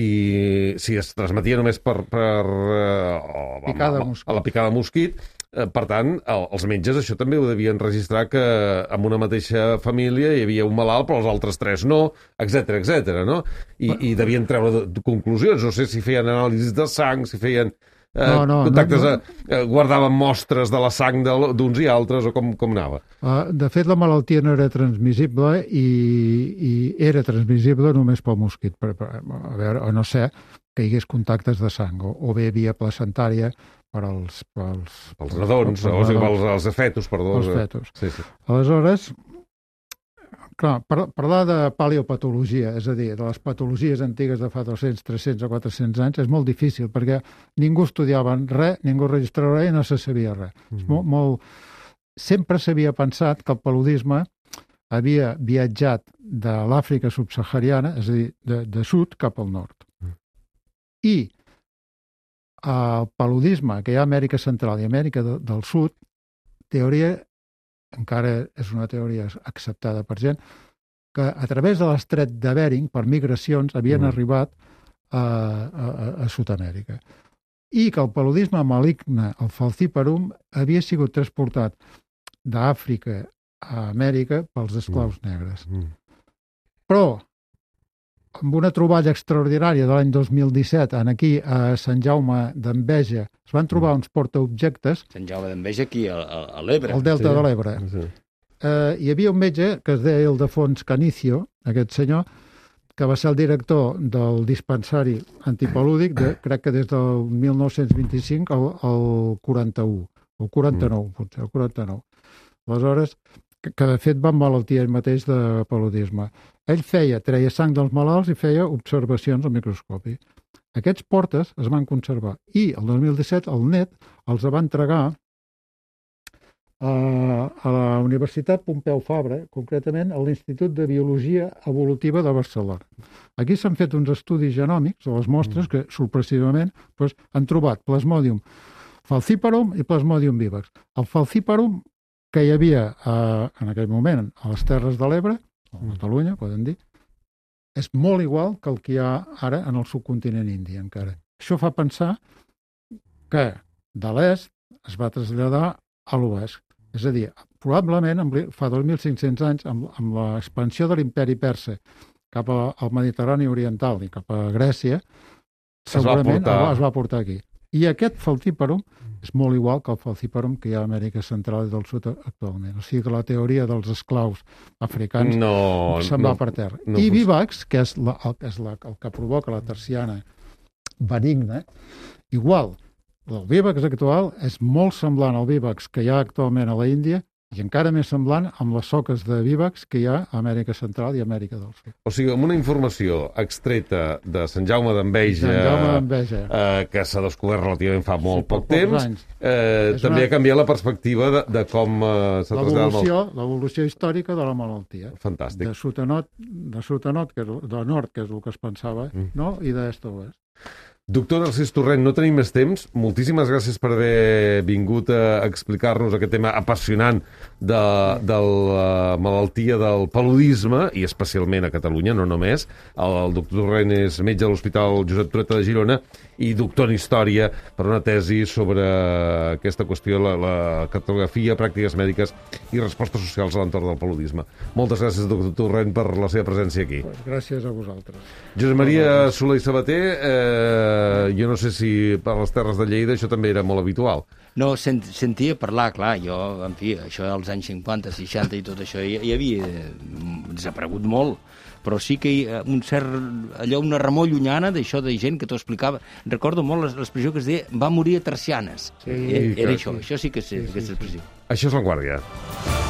si es transmetia només per picada de mosquit. a la picada de mosquit, per tant, els metges això també ho devien registrar, que en una mateixa família hi havia un malalt però els altres 3 no, etc, no? I devien treure conclusions. No sé si feien anàlisis de sang, si feien guardaven mostres de la sang d'uns i altres, o com anava? De fet, la malaltia no era transmissible i era transmissible només pel mosquit. A veure, a no ser que hi hagués contactes de sang, o bé via placentària pels nadons, els fetus, perdó. Els fetus. Sí. Aleshores, clar, parlar de paleopatologia, és a dir, de les patologies antigues de fa 200, 300 o 400 anys, és molt difícil, perquè ningú estudiava res, ningú registrava res i no se sabia res. Sempre s'havia pensat que el paludisme havia viatjat de l'Àfrica subsahariana, és a dir, de sud cap al nord. I el paludisme que hi ha a Amèrica Central i Amèrica del Sud, teoria, encara és una teoria acceptada per gent, que a través de l'estret de Bering, per migracions, havien arribat a Sud-amèrica. I que el paludisme maligne, el falciparum, havia sigut transportat d'Àfrica a Amèrica pels esclaus negres. Però, amb una troballa extraordinària de l'any 2017, aquí a Sant Jaume d'Enveja, es van trobar uns portaobjectes... Sant Jaume d'Enveja aquí, a l'Ebre. Al delta de l'Ebre. Hi havia un metge que es deia Ildefons Canicio, aquest senyor, que va ser el director del dispensari antipalúdic, crec que des del 1925 al 41, o 49, potser, el 49. Aleshores, que de fet va emmalaltir ell mateix de paludisme. Ell treia sang dels malalts i feia observacions al microscopi. Aquests portes es van conservar i el 2017 el net els va entregar a la Universitat Pompeu Fabra, concretament a l'Institut de Biologia Evolutiva de Barcelona. Aquí s'han fet uns estudis genòmics a les mostres que, sorprenentment, han trobat Plasmodium falciparum i Plasmodium vivax. El falciparum que hi havia en aquell moment a les Terres de l'Ebre, a Catalunya, poden dir, és molt igual que el que hi ha ara en el subcontinent indi, encara. Això fa pensar que de l'est es va traslladar a l'oest. És a dir, probablement fa 2.500 anys, amb l'expansió de l'imperi persa cap al Mediterrani oriental i cap a Grècia, segurament es va portar aquí. I aquest falciparum és molt igual que el falciparum que hi ha a Amèrica Central i del Sud actualment. O sigui que la teoria dels esclaus africans se'n va per terra. I vivax, que és el que provoca la terciana benigna, igual. El vivax actual és molt semblant al vivax que hi ha actualment a la Índia i encara més semblant amb les soques de vivax que hi ha a Amèrica Central i Amèrica del Sud. O sigui, amb una informació extreta de Sant Jaume d'Enveja, que s'ha descobert relativament fa molt poc temps, també ha canviat la perspectiva de com s'ha traslladat l'evolució històrica de la malaltia. Fantàstic. De sud a nord, de nord, que és el que es pensava, i d'est a oest. Doctor Narcís Torrent, no tenim més temps. Moltíssimes gràcies per haver vingut a explicar-nos aquest tema apassionant de la malaltia del paludisme, i especialment a Catalunya, no només. El doctor Torrent és metge de l'Hospital Josep Trueta de Girona i doctor en Història per una tesi sobre aquesta qüestió, la cartografia, pràctiques mèdiques i respostes socials a l'entorn del paludisme. Moltes gràcies, doctor Torrent, per la seva presència aquí. Gràcies a vosaltres. Josep Maria Soler i Sabater, jo no sé si per les Terres de Lleida això també era molt habitual. No, sentia parlar, clar, jo, en fi, això dels anys 50, 60 i tot això hi havia desaparegut molt, però sí que una remor llunyana d'això de gent que t'ho explicava. Recordo molt l'expressió que es deia va morir a tercianes. Era això sí que és l'expressió. Això és La Guàrdia.